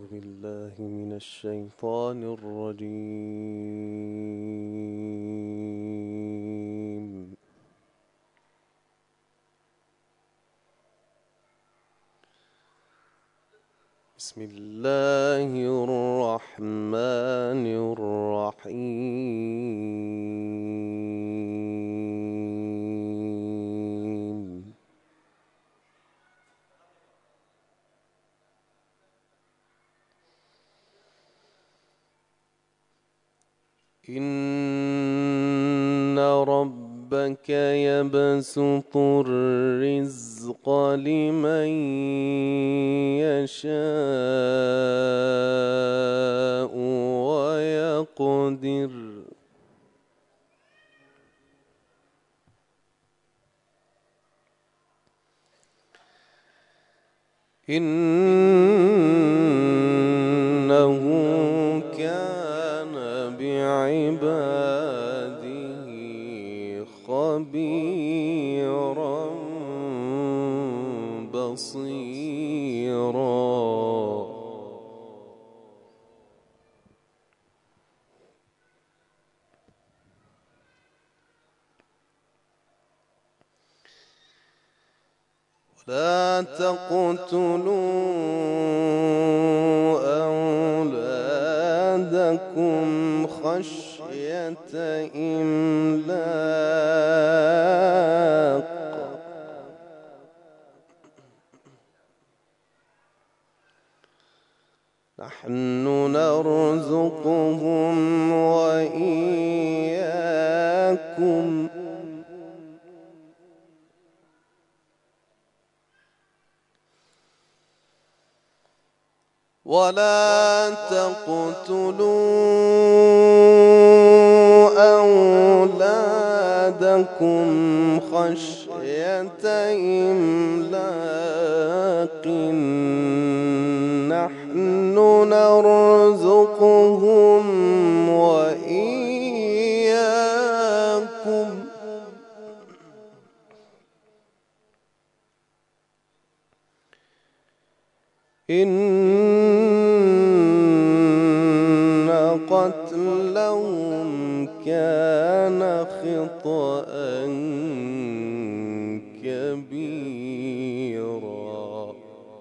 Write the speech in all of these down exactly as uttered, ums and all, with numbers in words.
بالله من الشيطان الرجيم. بسم الله الرحمن الرحيم. إن ربك يبسط الرزق لمن يشاء ويقدر إنه كان بعباده خبيرا بصيرا. لا تقتلوا أولادكم خشية إملاق، نحن نرزقهم وإياكم ولا تقتلوا أولادكم خشية إملاق، نحن نرزقهم وإياكم إن قتلهم كان خطأ كبيرا.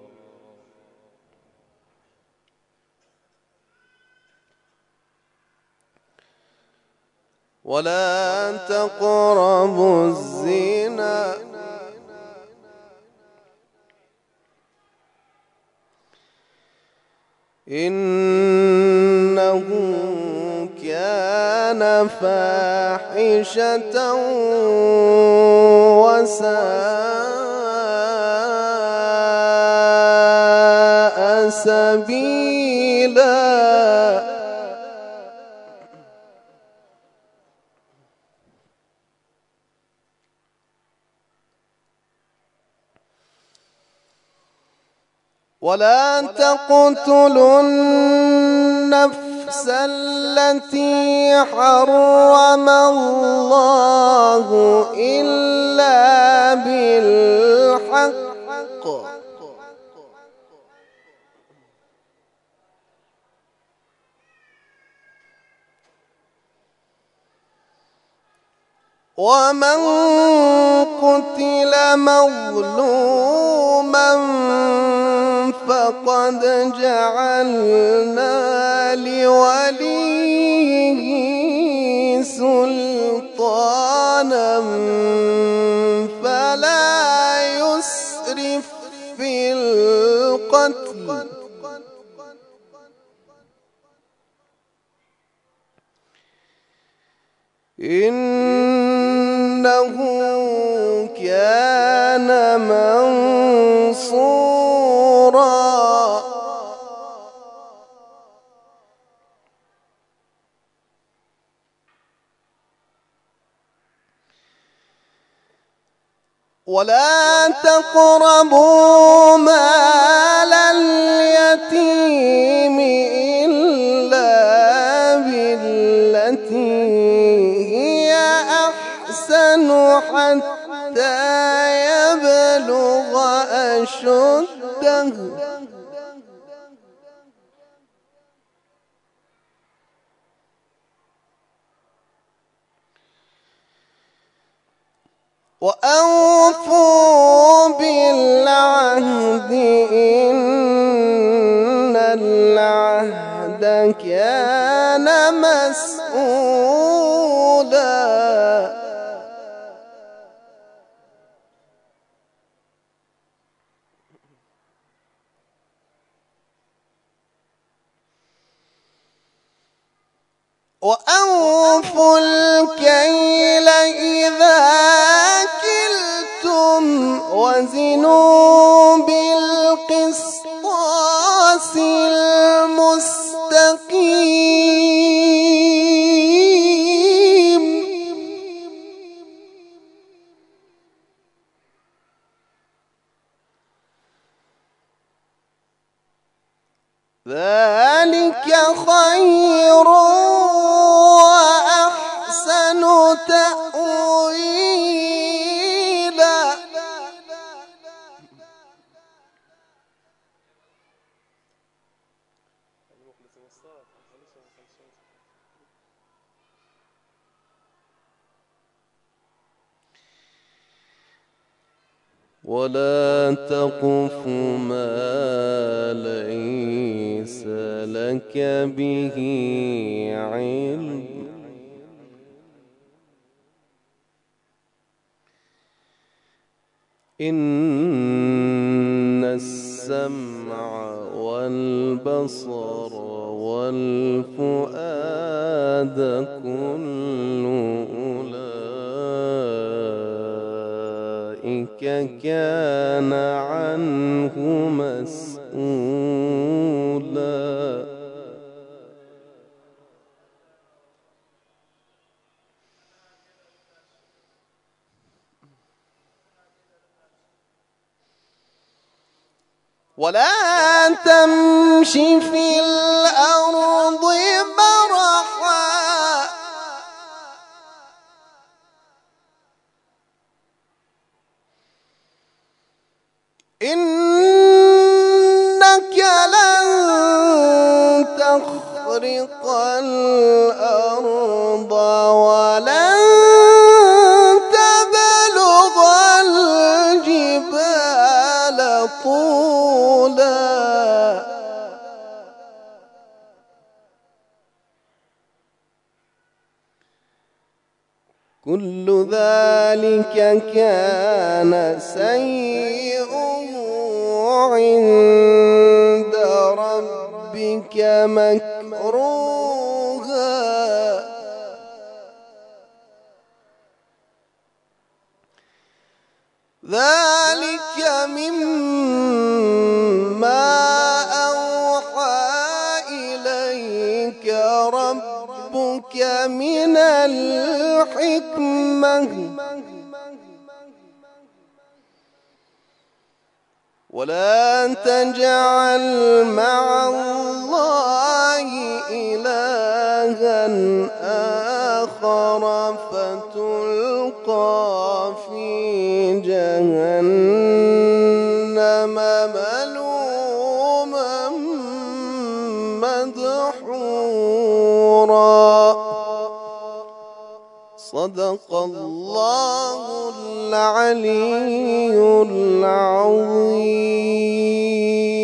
ولا تقربوا الزنا إنه كان فاحشة وساء سبيلا. ولا تقتلوا النفس التي حرم الله إلا بالحق ومن قتل مظلوما فقد جعلنا لوليه سلطانا فلا يسرف في القتل إنه كان منصورا. ولا تقربوا مال اليتيم إلا بالتي هي أحسن حتى يبلغ أشده وأوفوا بالعهد إن العهد كان مسؤولا. وأوفوا الكيل إذا كلتم وزنوا بالقسطاس المستقيم. ذلك خير وأحسن تأويلا. ولا تقف ما ليس لك به علم إن السمع والبصر والفؤاد كل أولئك كان عنه مسؤولا. ولا تمش في الأرض مرحا إنك لن تخرق الأرض ولن تبلغ الجبال طولا. كل ذلك كان سيئه عند ربك مكروها. ذلك مما أوحى إليك ربك من الحكمة. ولا تجعل مع الله إلها آخر فتلقى في جهنم ملوما مدحورا. صدق الله العلي العظيم.